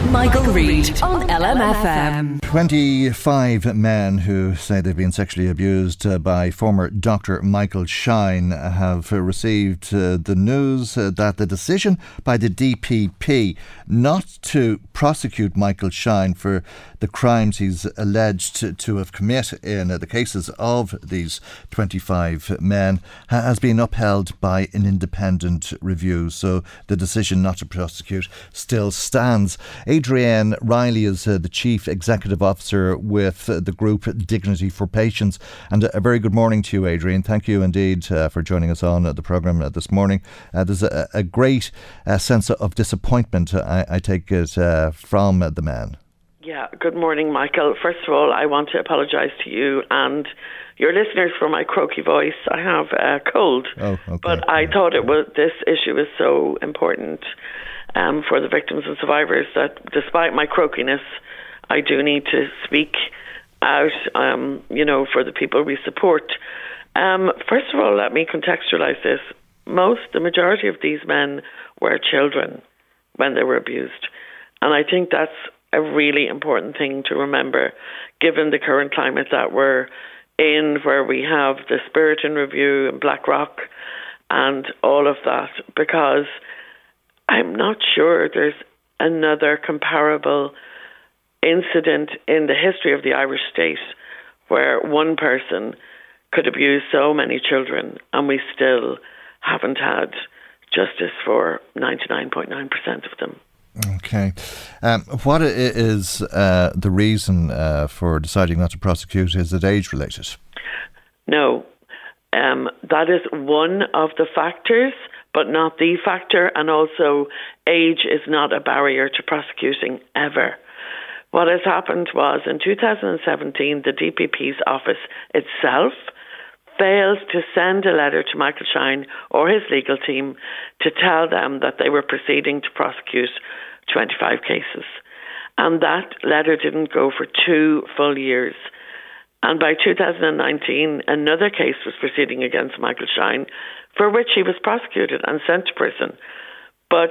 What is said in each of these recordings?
Michael Reid on LMFM. 25 men who say they've been sexually abused by former Dr. Michael Shine have received the news that the decision by the DPP not to prosecute Michael Shine for the crimes he's alleged to have committed in the cases of these 25 men has been upheld by an independent review. So the decision not to prosecute still stands. Adrienne Riley is the Chief Executive Officer with the group Dignity for Patients. And a very good morning to you, Adrienne. Thank you indeed for joining us on the programme this morning. There's a great sense of disappointment, I take it, from the man. Yeah, good morning, Michael. First of all, I want to apologise to you and your listeners for my croaky voice. I have a cold, but I thought this issue is so important for the victims and survivors that despite my croakiness, I do need to speak out, for the people we support. First of all, let me contextualise this. The majority of these men were children when they were abused. And I think that's a really important thing to remember, given the current climate that we're in, where we have the Spiriton Review and Blackrock and all of that, because I'm not sure there's another comparable incident in the history of the Irish state where one person could abuse so many children and we still haven't had justice for 99.9% of them. Okay. What is the reason for deciding not to prosecute? Is it age-related? No. That is one of the factors, but not the factor. And also, age is not a barrier to prosecuting ever. What has happened was, in 2017, the DPP's office itself failed to send a letter to Michael Shine or his legal team to tell them that they were proceeding to prosecute 25 cases. And that letter didn't go for 2 full years. And by 2019, another case was proceeding against Michael Shine, for which he was prosecuted and sent to prison. But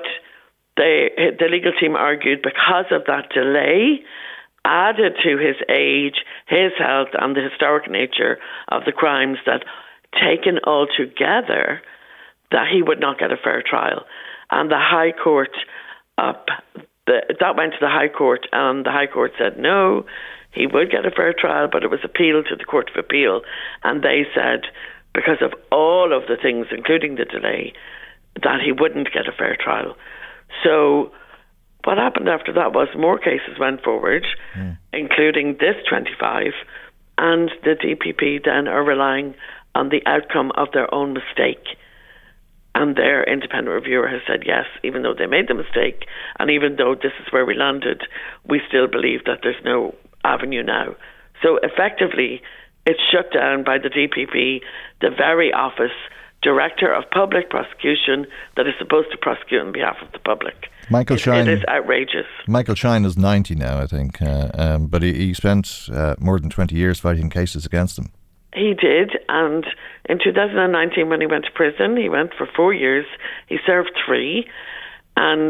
the legal team argued because of that delay, added to his age, his health, and the historic nature of the crimes, that taken all together, that he would not get a fair trial. And the High Court that went to the High Court, and the High Court said no, he would get a fair trial, but it was appealed to the Court of Appeal, and they said, because of all of the things, including the delay, that he wouldn't get a fair trial. So what happened after that was more cases went forward, including this 25, and the DPP then are relying on the outcome of their own mistake. And their independent reviewer has said yes, even though they made the mistake, and even though this is where we landed, we still believe that there's no avenue now. So effectively, it's shut down by the DPP, the very office, Director of Public Prosecution, that is supposed to prosecute on behalf of the public. Michael Shine, it is outrageous. Michael Shine is 90 now, I think, but he spent more than 20 years fighting cases against him. He did, and in 2019 when he went to prison, he went for 4 years. He served 3, and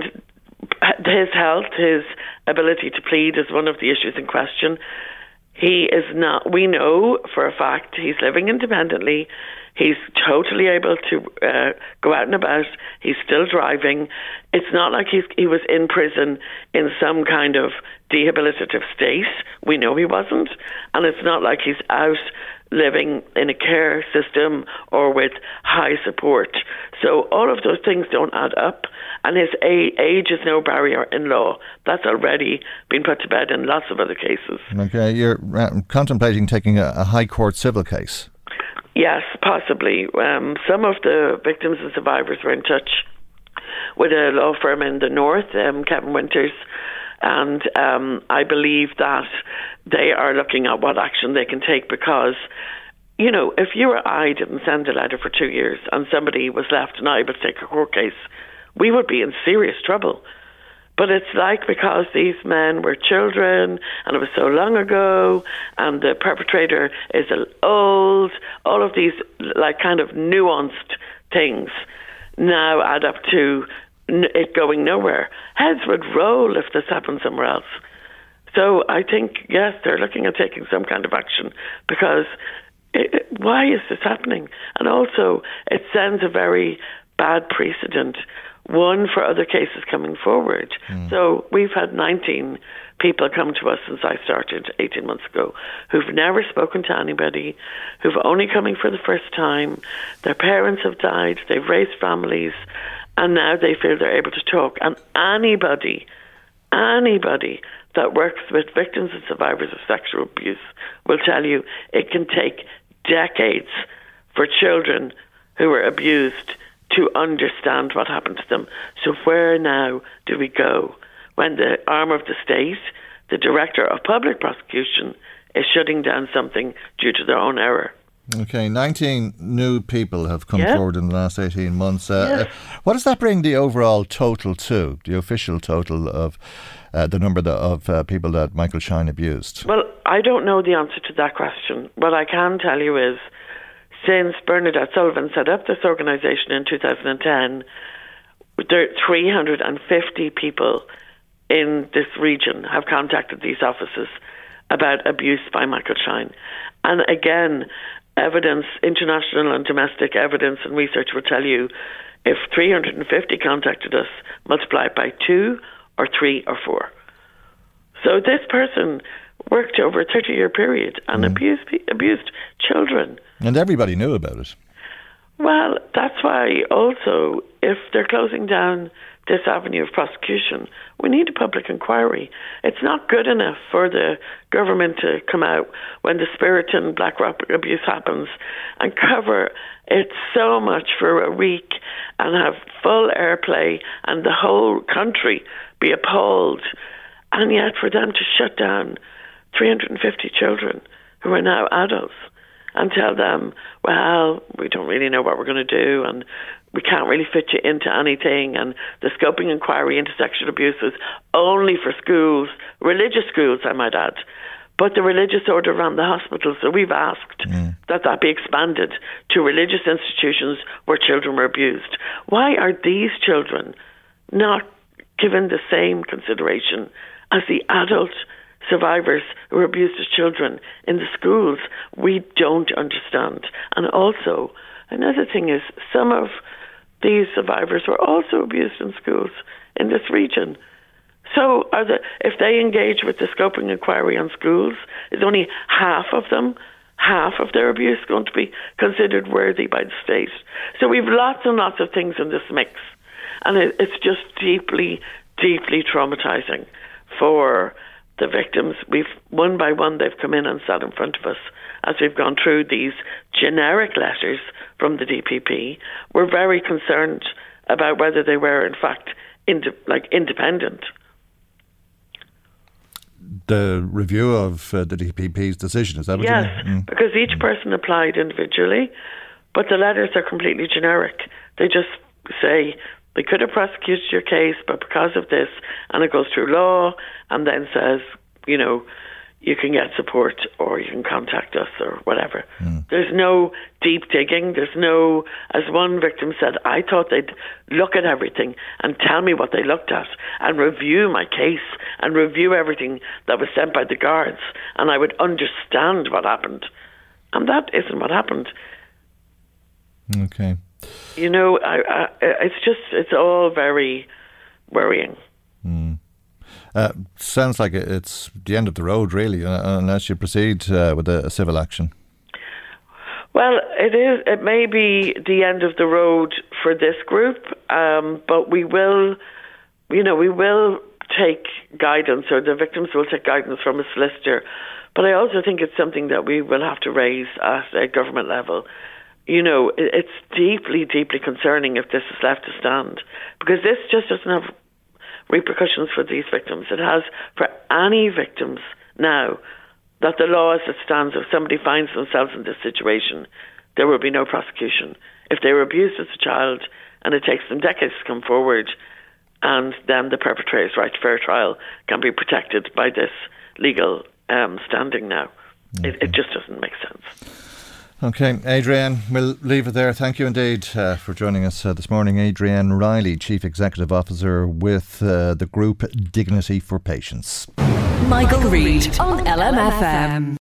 his health, his ability to plead is one of the issues in question. He is not, we know for a fact, he's living independently. He's totally able to go out and about. He's still driving. It's not like he was in prison in some kind of rehabilitative state. We know he wasn't. And it's not like he's out living in a care system or with high support. So all of those things don't add up. And his age is no barrier in law. That's already been put to bed in lots of other cases. Okay, you're contemplating taking a High Court civil case? Yes, possibly. Some of the victims and survivors were in touch with a law firm in the north, Kevin Winters, and I believe that they are looking at what action they can take, because, you know, if you or I didn't send a letter for 2 years and somebody was left unable to take a court case, we would be in serious trouble. But it's like, because these men were children and it was so long ago and the perpetrator is old, all of these like kind of nuanced things now add up to it going nowhere. Heads would roll if this happened somewhere else. So I think, yes, they're looking at taking some kind of action, because why is this happening? And also, it sends a very bad precedent, one for other cases coming forward. So we've had 19 people come to us since I started 18 months ago who've never spoken to anybody, who've only coming for the first time. Their parents have died, they've raised families, and now they feel they're able to talk. And anybody that works with victims and survivors of sexual abuse will tell you it can take decades for children who were abused to understand what happened to them. So where now do we go when the arm of the state, the director of public prosecution, is shutting down something due to their own error? Okay, 19 new people have come forward in the last 18 months. What does that bring the overall total to, the official total of the number of people that Michael Shine abused? Well, I don't know the answer to that question. What I can tell you is, since Bernadette Sullivan set up this organisation in 2010, there are 350 people in this region have contacted these offices about abuse by Michael Shine. And again, evidence, international and domestic evidence and research will tell you, if 350 contacted us, multiply it by 2 or 3 or 4. So this person worked over a 30-year period and abused children. And everybody knew about it. Well, that's why also, if they're closing down this avenue of prosecution, we need a public inquiry. It's not good enough for the government to come out when the Spiriton Blackrock abuse happens and cover it so much for a week and have full airplay and the whole country be appalled, and yet for them to shut down 350 children who are now adults and tell them, well, we don't really know what we're going to do and we can't really fit you into anything, and the scoping inquiry into sexual abuse is only for schools, religious schools, I might add. But the religious order ran the hospital, so we've asked that be expanded to religious institutions where children were abused. Why are these children not given the same consideration as the adult survivors who were abused as children in the schools? We don't understand. And also, another thing is, some of these survivors were also abused in schools in this region. So if they engage with the scoping inquiry on schools, is only half of their abuse going to be considered worthy by the state? So we've lots and lots of things in this mix. And it's just deeply, deeply traumatizing for the victims. We've one by one, they've come in and sat in front of us as we've gone through these generic letters from the DPP. We're very concerned about whether they were in fact independent. The review of the DPP's decision, is that what you mean? Because each person applied individually, but the letters are completely generic. They just say, they could have prosecuted your case, but because of this, and it goes through law, and then says, you can get support or you can contact us or whatever. There's no deep digging. There's no, as one victim said, I thought they'd look at everything and tell me what they looked at and review my case and review everything that was sent by the guards, and I would understand what happened. And that isn't what happened. Okay. It's all very worrying. Sounds like it's the end of the road, really, unless you proceed with a civil action. Well, it is. It may be the end of the road for this group, but we will take guidance, or the victims will take guidance from a solicitor. But I also think it's something that we will have to raise at a government level. It's deeply, deeply concerning if this is left to stand, because this just doesn't have repercussions for these victims. It has for any victims now, that the law as it stands, if somebody finds themselves in this situation, there will be no prosecution. If they were abused as a child and it takes them decades to come forward, and then the perpetrator's right to fair trial can be protected by this legal standing now. Okay. It just doesn't make sense. OK, Adrienne, we'll leave it there. Thank you indeed for joining us this morning. Adrienne Riley, Chief Executive Officer with the group Dignity for Patients. Michael Reid on LMFM.